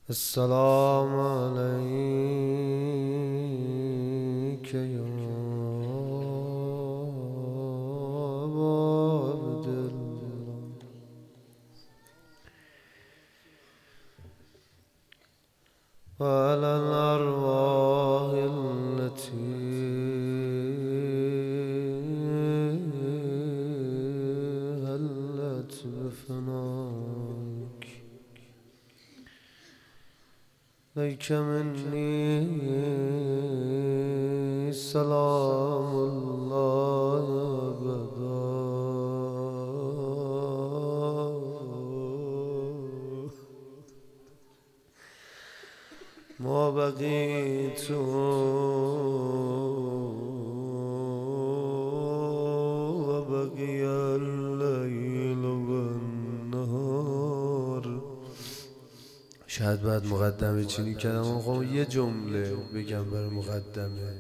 السلام عليك يا أبا عبد الله وعلى الأرواح التي هلت بفنائك ليك مني سلام الله أبدا ما بقيت وبقي الليل والنهار. شاید بعد مقدمه چینی کردم اما یه جمله بگم برای مقدمه.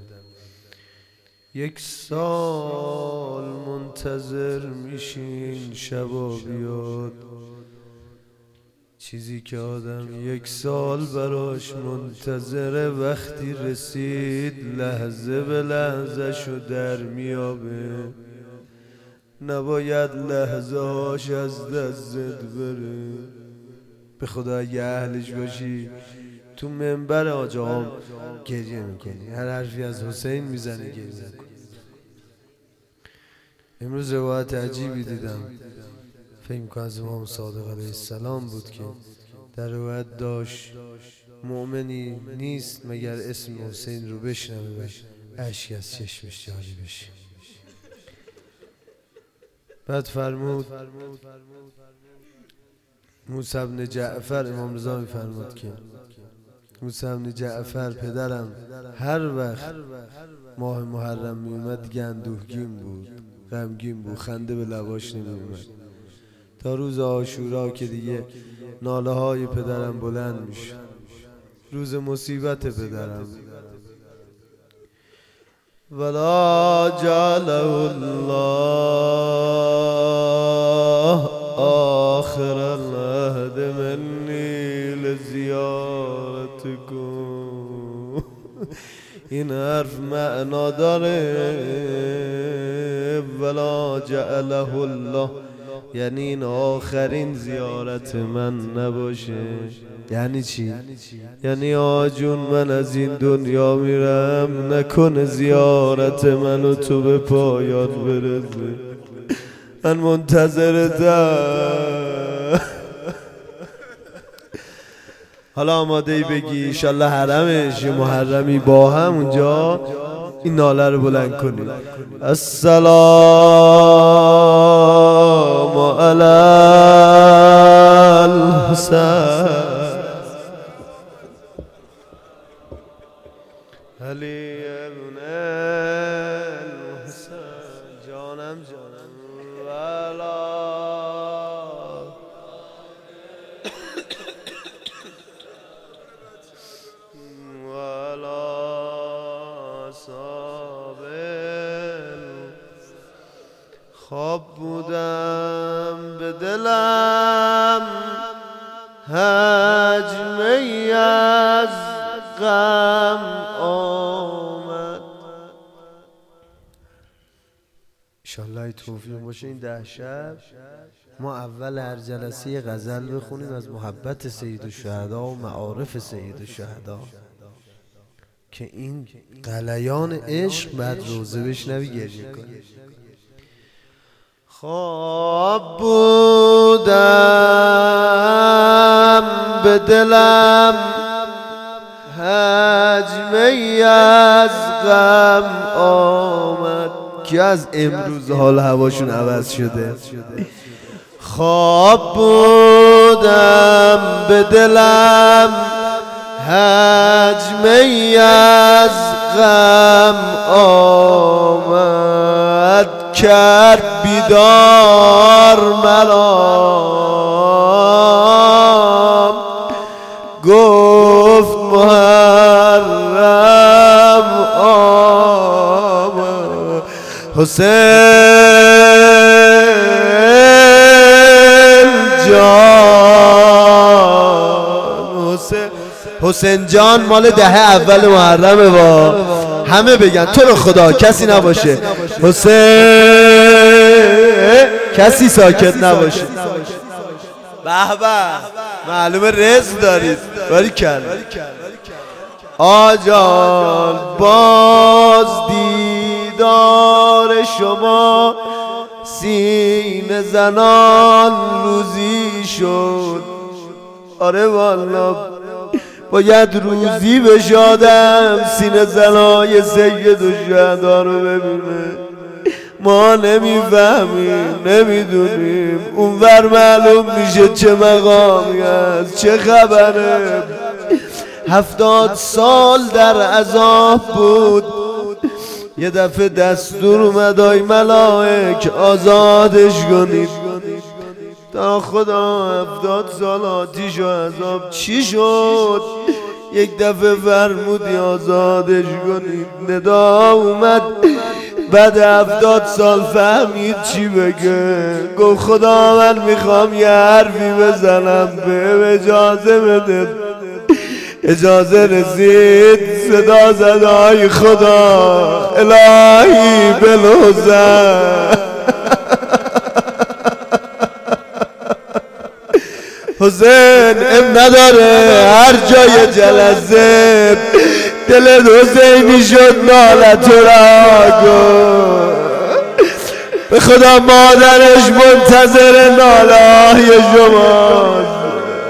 1 سال منتظر میشین شبا بیاد، چیزی که آدم 1 سال براش منتظره وقتی رسید لحظه به لحظه شو در میابه. نباید لحظه هاش از دست بره. به خدا اگه اهلش باشی تو منبر آجام گریه میکنی، هر حرفی از حسین میزنی گریه میکنی. امروز روایت عجیبی دیدم، فکر میکنم از امام صادق علیه السلام بود که در روایت داشت مؤمنی نیست مگر اسم حسین رو بشنوه و اشک از چشمش جاری بشه. بعد فرمود موسی بن جعفر، امام رضا میفرمود که موسی بن جعفر پدرم هر وقت ماه محرم میومد دیگه اندوهگین بود، غمگین بود، خنده به لباش نمیومد تا روز عاشورا که دیگه ناله های پدرم بلند میشه، روز مصیبت پدرم. ولا جعله الله آخر العهد منی لزیارتکم. این حرف معنا داره. ولا جعله الله یعنی این آخرین زیارت من نباشه. یعنی چی؟ یعنی آجون من از این دنیا میرم، نکنه زیارت منو تو به پایان برسه. من منتظرتم. حالا آماده ای بگی انشالله حرمش یه محرمی با هم اونجا این ناله رو بلند کنیم. السلام علی الحسین علی ابن الحسین جانم ولا ولا صابر. خواب بودم به دلم حجمی از غم آمد. انشالله توفیق باشه این 10 شب ما اول هر جلسه غزل بخونیم از محبت سید الشهدا و معارف سید الشهدا که این غلیان عشق بعد روزه بشنوی گریه کنی. خواب بودم به دلم حجمی از غم آمد که از امروز حال هواشون عوض شده. خواب بودم به دلم حجمی از غم آمد، کرد بیدار مرا، گفت محرم آمد. حسین جان حسین جان مال دهه اول محرمه با همه بگن تو رو خدا کسی نباشه حسین، کسی ساکت نباشه. به به معلومه رزق دارید. باریکلا آجان باز دیدار شما سینه زنان روزی شد. آره والا باید روزی بشادم سینه زنای سید و شهدا رو ببینه. ما نمیفهمیم نمیدونیم اونور معلوم میشه چه مقامی است چه خبره. 70 سال در عذاب بود، یه دفعه دستور اومد ای ملائک آزادش کنید. تا خدا 70 سال آتیش و عذاب چی شد؟ یک دفعه فرمودی آزادش کنید. ندا اومد بعد 70 سال فهمید چی بگه. گفت خدا من میخوام یه حرفی بزنم به اجازه بده. اجازه رسید صدا زد ای خدا الهی بلوزم. حسین ام نداره هر جای جلسه دل حسینی شد ناله تو را گو. به خدا مادرش منتظر ناله شماست.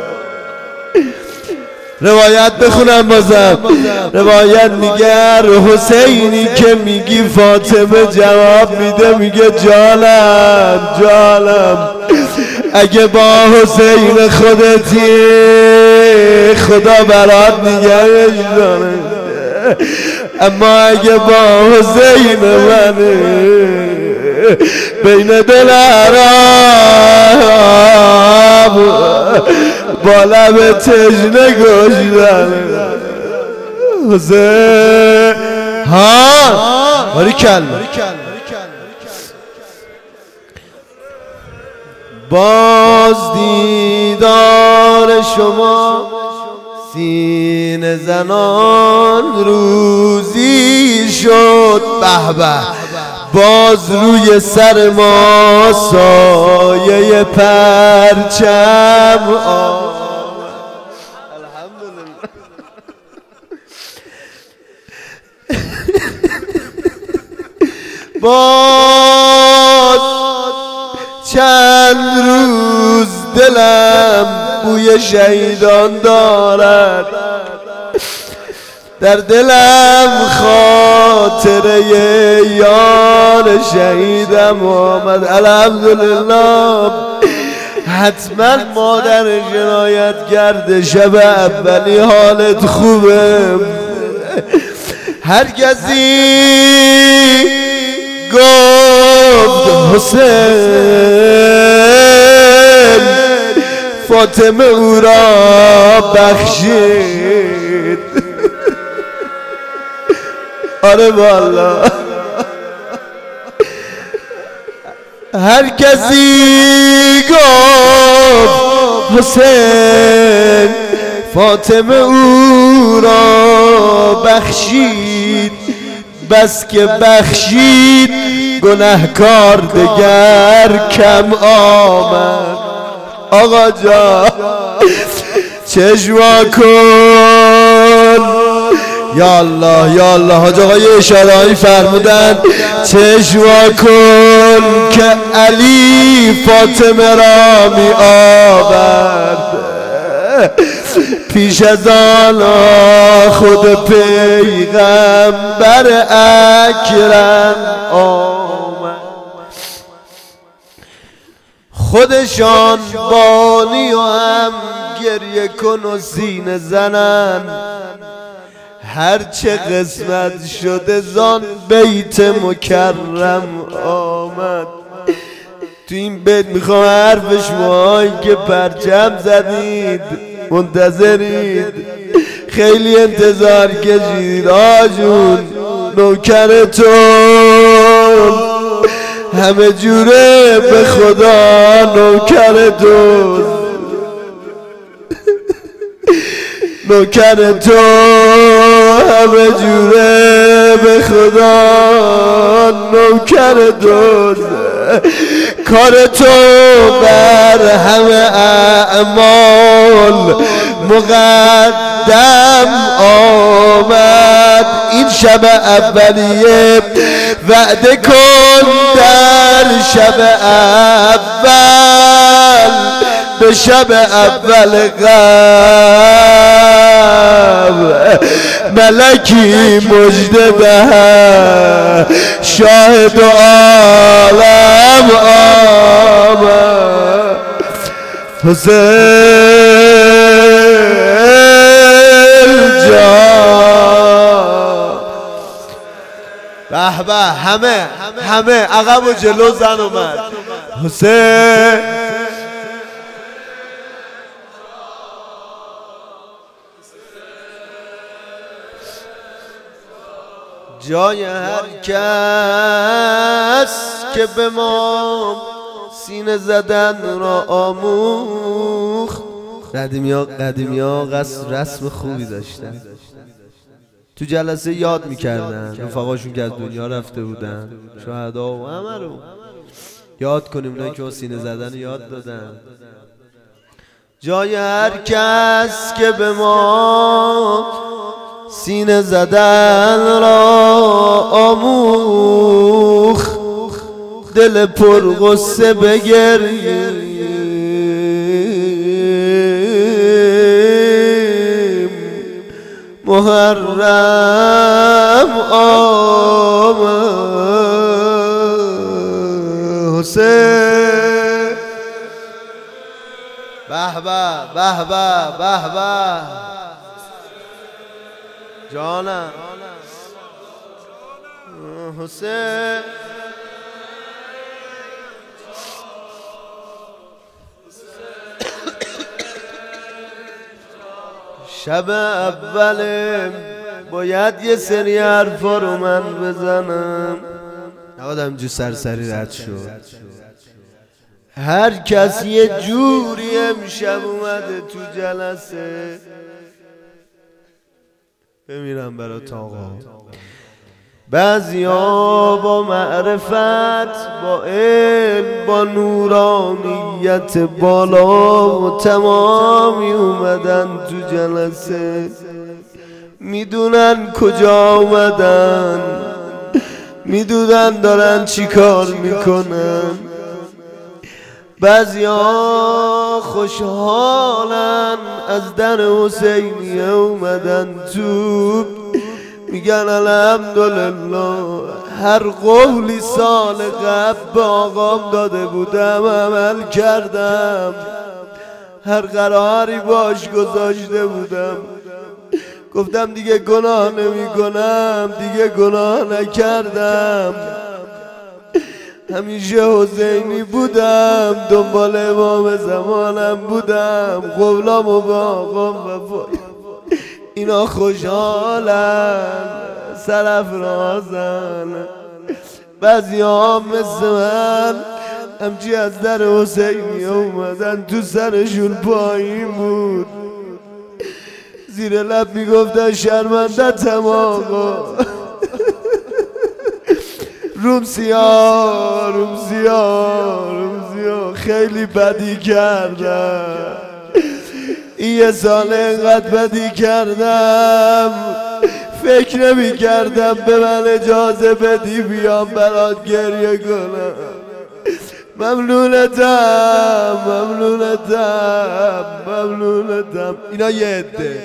روایت بخونم بازم. روایت میگه حسینی که میگی فاطمه جواب میده میگه جانم جانم اگه با حسین خودتی خدا برات نگهش داره، اما اگه با حسین منه بین دل عرب با لب تشنه گوش داره. حسین ها باریکلا باز دیدار شما سینه زنان روزی شد. به به باز روی سر ما سایه پرچم الحمدلله. باز چند روز دلم بوی شهیدان دارد، در دلم خاطره یار شهیدم آمد. الحمدلله حتما مادر جنایت کرده شب اولی حالت خوبه. هر کسی گفت حسین فاطمه او را بخشید. آره والا هر کسی گفت حسین فاطمه او را بخشید، بس که بخشید گناهکار دگر کم آمد. آقا جان چشوا کن یا الله یا الله. حاج آقای اشاره‌ای فرمودن چشوا کن که علی فاطمه را می آورد، پیش از آن خود پیغمبر اکرم آمد. خودشان بانی و هم گریه کن و سینه زنن، هرچه قسمت شده زان بیت مکرم آمد. تو این بیت میخوام حرف شماهایی که پرچم زدید منتظرید خیلی انتظار کشید آجون نوکرتون همه جوره به خدا نوکرتون نوکر تو همه جوره به خدا نوکر دوست کار تو بر همه اعمال مقدم آمد این شب اولیه وعده کن در شب اول به شب اول قبل ملکی مژده ده شاهد عالم آمد حسین جان به به همه عقب و جلو زن اومد حسین جای هر کس که به ما سینه زدن را آموخت قدیمی ها رسم خوبی داشتن تو جلسه یاد میکردن رفقاشون که از دنیا رفته بودن شهدا و همه رو یاد کنیم اونایی که سینه زدن یاد دادن جای هر کس که به ما سینه زدن را آموخت دل پر غصه بگریم محرم آمد حسین به به جانم حسین شب اول باید یه سری حرفا رو من بزنم نباید جو سرسری رد شد هر کس یه جوری امشب اومده تو جلسه بمیرم برا تاقا بعضیا با معرفت با علم با نورانیت بالا و تمامی اومدن تو جلسه میدونن کجا اومدن میدونن دارن چی کار میکنن بعضیا خوشحالن از در حسینیه اومدن تو میگن الحمدلله هر قولی سال قبل به آقام داده بودم عمل کردم هر قراری باش گذاشته بودم گفتم دیگه گناه نمی کنم دیگه گناه نکردم همیشه حسینی بودم دنبال امام زمانم بودم قولامو با آقام وفای اینا خوشحالن سرافرازن بعضی ها مثل من همچی از در حسینی اومدن تو سرشون پایین بود زیر لب میگفتن شرمندتم آقا رومسیا خیلی بدی کردم این یه سال اینقدر بدی کردم فکر نمی کردم به من اجازه بدی بیام برات گریه کنم ممنونتم اینا یه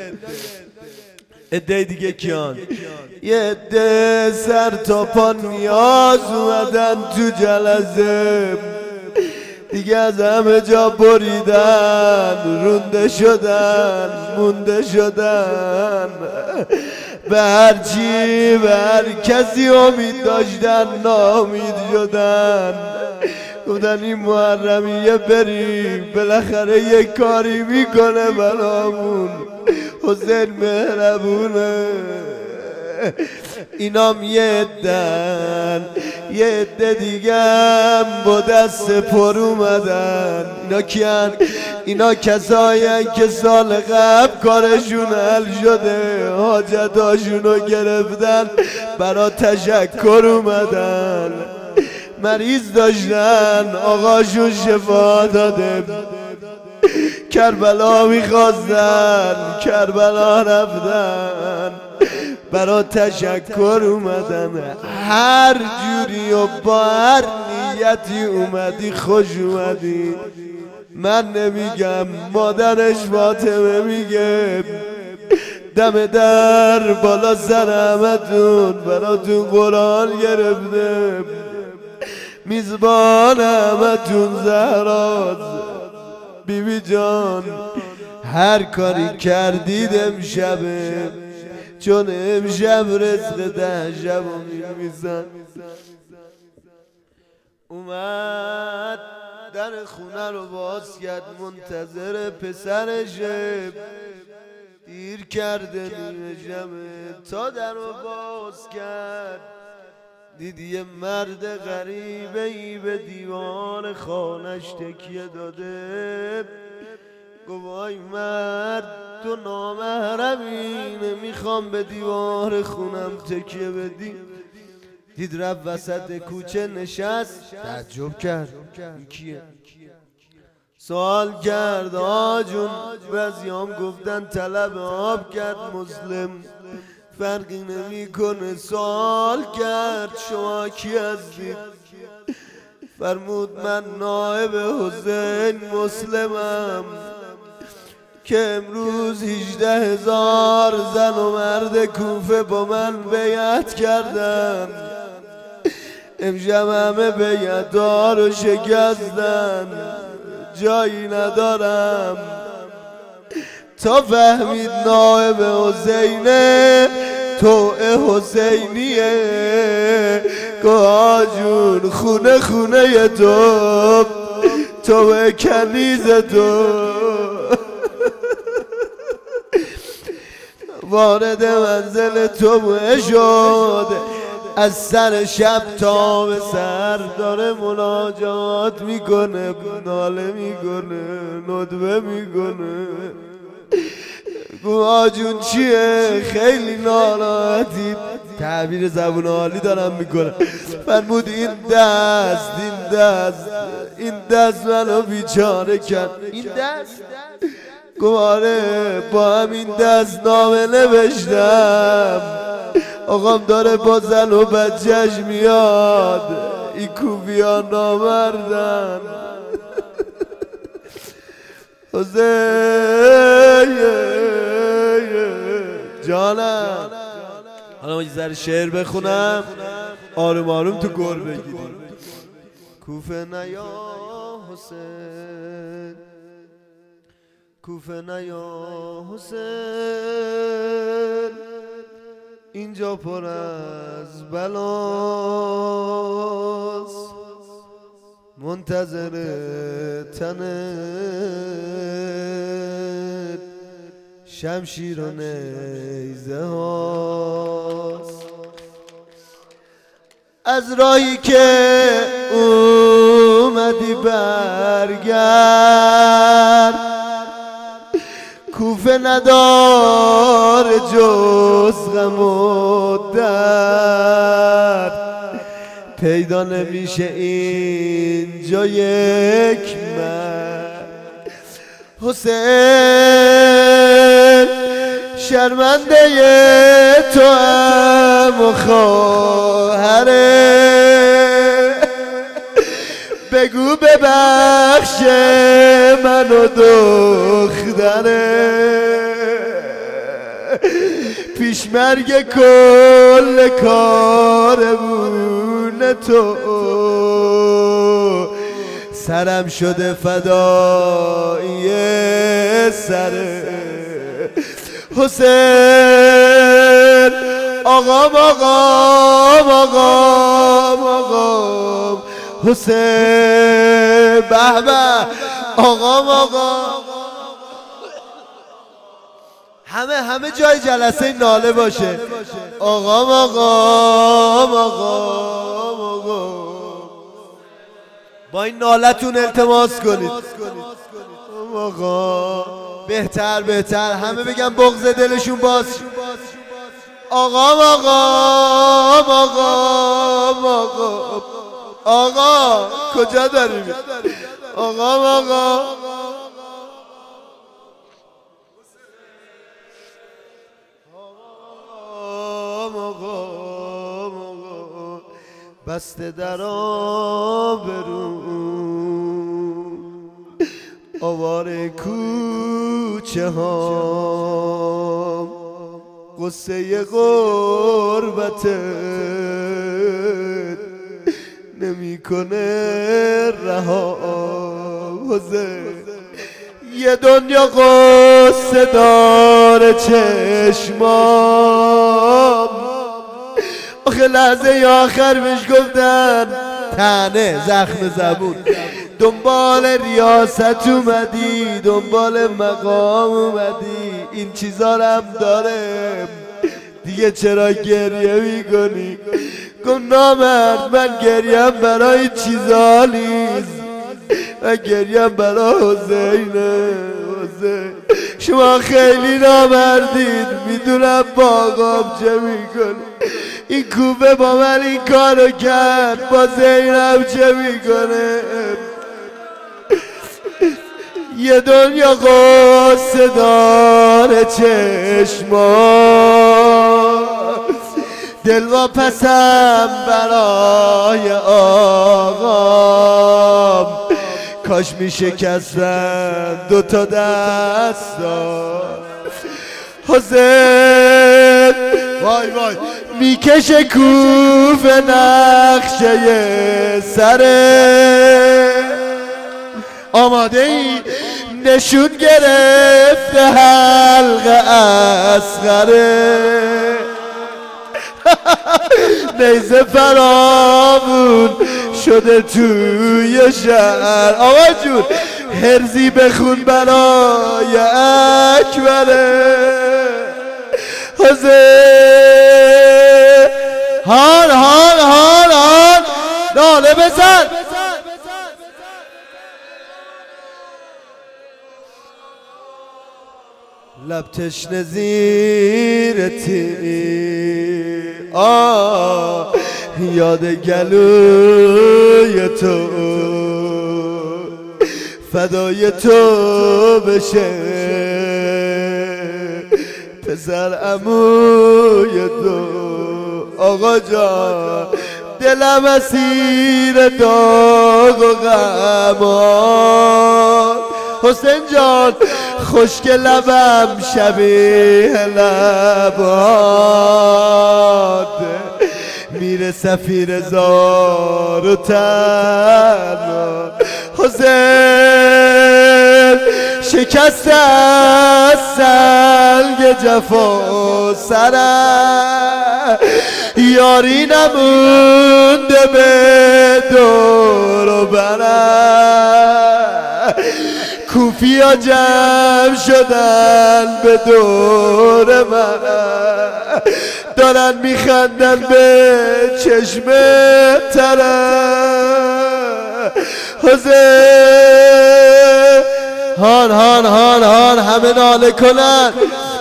عده دیگه کیان یه عده سر تا پا نیاز اومدن تو جلسه دیگه از همه جا بریدن رونده شدن مونده شدن به هر چی به هر کسی امید داشتن ناامید شدن گفتن این محرمیه بریم بالاخره یه کاری میکنه برامون حسین مهربونه اینام یه عدن، یه عده دیگم با دست پر اومدن. اینا کیان؟ اینا کسایی که سال قبل کارشون حل شده، حاجتاشونو گرفتن، برا تشکر اومدن. مریض داشتن، آقاشون شفا داده، کربلا میخواستن، کربلا رفتن، برا تشکر اومدن. هر جوری و با هر نیتی اومدی خوش اومدی. من نمیگم، مادرش فاطمه میگه دم در بالا سر همتون براتون قرآن گرفته، میزبان همتون زهراست. بیبی جان هر کاری کردید امشبه، چون امشب رزق 10 شب رو میزن. اومد در خونه رو باز کرد، منتظر پسرشه، دیر کرده نیمه شبه تا در رو باز کرد. دیدی یه مرد غریبه ای به دیوار خانش تکیه داده. گفت وای مرد تو نامحرمی، نمیخوام به دیوار خونم تکیه بدی. دید رفت وسط کوچه نشست، تعجب کرد این کیه؟ سوال کرد آجون، بعضیام گفتن طلب آب کرد، مسلم فرقی نمیکنه. سوال کرد شما کی هستید؟ فرمود من نائب حسین مسلمم که امروز 18,000 زن و مرد کوفه با من بیعت کردن، امشب همه بیعت‌ها رو شکستن، جایی ندارم. تا فهمید نائب حسینه، توء حسینیه. گوها جون خونه خونه تو کنیز تو. وارد منزل تو شد، از سر شب تا به سر داره مناجات میکنه، ناله میکنه، ندبه میکنه. گوها جون چیه؟ خیلی ناراحتی. تعبیر زبون عالی دارم میکنم. فرمود این دست منو بیچاره کرد. این دست؟ گواره با همین دست نامه نوشتم، آقام داره با زن و بچهش میاد، این کوفیا نامردن. حسین جانم، حالا ما یه ذره شعر بخونم، آروم آروم تو گل بگیریم. کوفه نیا حسین، کوفه نیا حسین، اینجا پر از بلاست، منتظر تنت شمشیر و نیزه هاست. از راهی که اومدی برگرد، کوفه ندار جز غم و درد، پیدا نمیشه اینجا یک مرد. حسین شرمنده تو هم و خواهره، بگو ببخش من و دختره، پیش مرگ کل کارمون تو سرم شده فدایی سره. حسین آقام آقام آقام آقام حسین به به آقام آقام. همه جای جلسه ناله باشه. آقا مقام با این نالتون التماس کنید. آقا بهتر همه بگن بغض دلشون باز. آقا کجا داریم؟ آقا بسته در آبرو آوار کوچه ها قصه غربتت نمیکنه رها. یه دنیا قصه داره چشمام، آخه لحظه آخر بهش گفتن تنه زخم زبون. دنبال ریاست اومدی، دنبال مقام اومدی، این چیزا رو هم داره دیگه، چرا گریه میکنی؟ گفت نامرد من گریم برای چیزا نیست، من گریم برای حسینه. شما خیلی نامردید، میدونم با آقام چه میکنی. این کوفه با من این کارو کرد، با زینب چه میکنه؟ یه دنیا قصه داره چشما، دل و پسم برای آقام، کاش میشکستن دوتا دستا. حسین وای میکشه کوفه نقشه سره، آماده ای نشون گرفته حلقه اصغره. نیزه فرامون شده توی شهر، آقا جون هرزی بخون برای اکبره. هان ناله بزن. لب تشنه زیر تیر، یاد گلوی تو فدای تو بشه، پسر عموی تو. آقا جان دلم اسیر داغ و غمان، حسین جان خشک لبم شبیه لبات، میره سفیر زار و تنها. حسین شکست از سنگ جفا سرم، یاری نمونده به دور و برم. کوفیا جمع شدن به دور من، دارن میخندن به چشم ترم. حسین هان همه ناله کنن.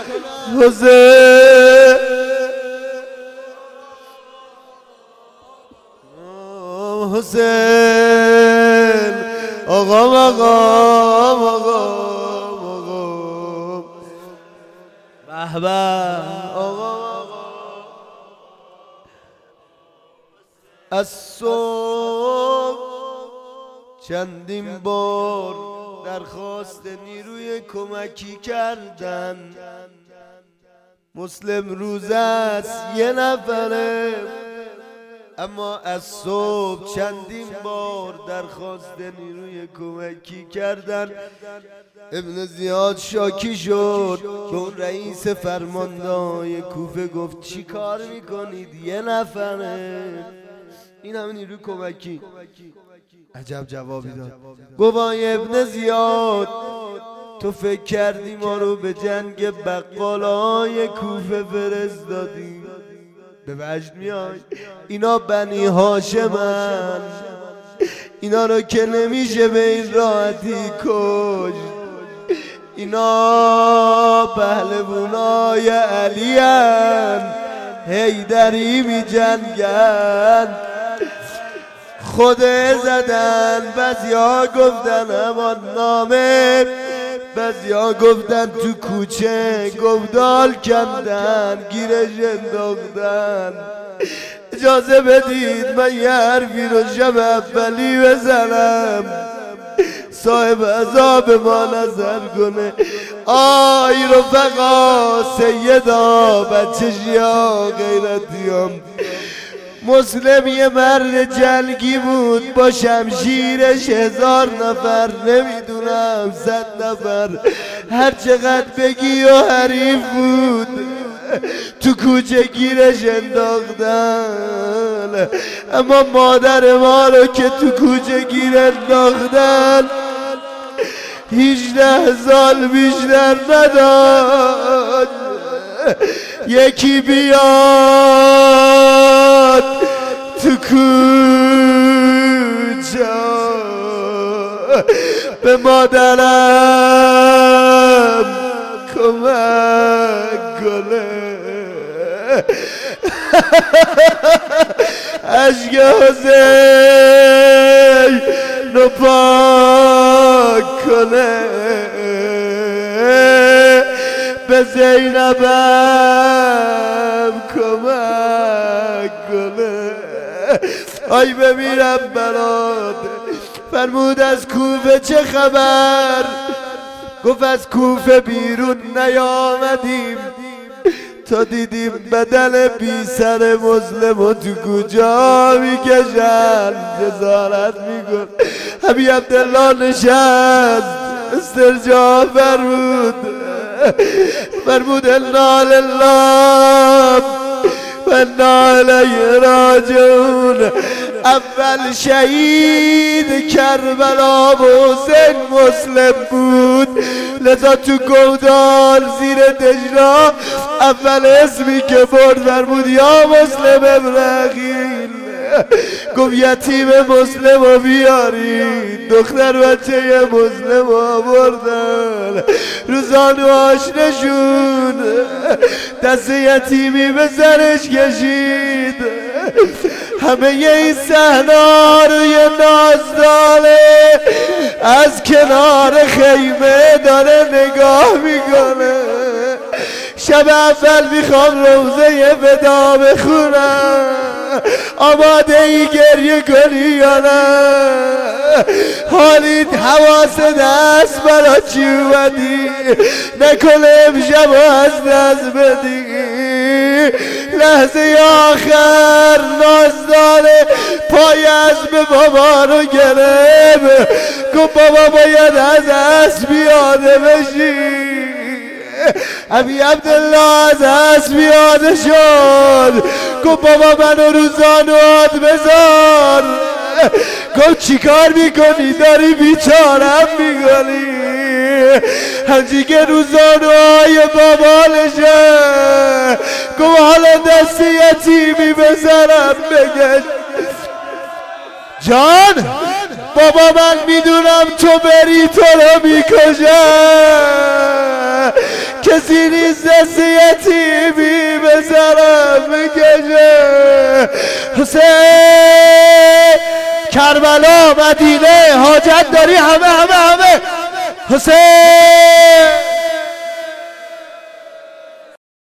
حسین آقا به آقا از صبح چندین بار درخواست نیروی کمکی کردن، مسلم روز است یه نفره، اما از صبح چندین بار درخواست نیروی کمکی کردن. ابن زیاد شاکی شد که اون رئیس فرماندهای کوفه گفت چی کار میکنید؟ یه نفره، این همه نیروی کمکی. عجب جوابی داد. گفت ابن زیاد تو فکر کردی ما رو به جنگ بقالای کوفه فرستادی؟ به وجد میای؟ اینا بنی هاشمن، اینا رو که نمیشه به این راحتی کش. اینا پهلوانای علی هن، حیدری می جنگن، خوده زدن. بعضیا گفتن امان نامه، بعضیا گفتن تو کوچه گودال کندن، گیرش انداختن. اجازه بدید من یه حرفی رو شب اولی بزنم، صاحب عذاب ما نظر کنه. آی رفقا، سیدا، بچه شیا، غیرتیام، مسلم یه مرد جنگی بود با شمشیرش 1000 نفر، نمیدونم 100 نفر، هر چقدر بگی و حریف بود. تو کوچه گیرش انداختن، اما مادر ما رو که تو کوچه گیر انداختن 18 سال بیشتر نداد. یکی بیاد تو کوچه به مادرم کمک کنه. عشق حسین رو پاک کنه، به زینبم کمک کنه. آی بمیرم برات. فرمود از کوفه چه خبر؟ گفت از کوفه بیرون نیامدیم تا دیدیم بدن بی سر مسلم و تو کجا میکشن، جزارت میکن. حبی عبدالله نشست، استرجاع فرمود انا لله و انا الیه راجعون. اول شهید کربلا و حسین مسلم بود، لذا تو گودال زیر دجلا اول اسمی که برد فرمود یا مسلم ابراهیم. گفت یتیم مسلم رو بیارید. دختر بچه مسلم رو آوردن، روزانواش نشون، دست یتیمی به سرش کشید. همه این صحنه رو یه نازدانه از کنار خیمه داره نگاه میکنه. شب اول میخوام روزه ودا بخونم، آماده ای گریه کنی یا نه؟ حالی حواس دست برا چی اومدی؟ نکنه امشب از دست بدی. لحظه آخر نازدانه پای اسب بابا رو گرفت، گفت بابا باید از اسب پیاده بشی. ابی عبدالله از اسب پیاده شد، گفت بابا منو رو زانوات بذار. گفت چی کار میکنی؟ داری بیچارم میکنی. همچی که رو زانوهای بابا نشه، گفت حالا دست یتیمی بزنم بگش. جان بابا من میدونم تو بری تو رو میکشم، کسی نیست دست یتیمی بزنم بکشه. حسین کربلا مدینه حاجت داری همه حسین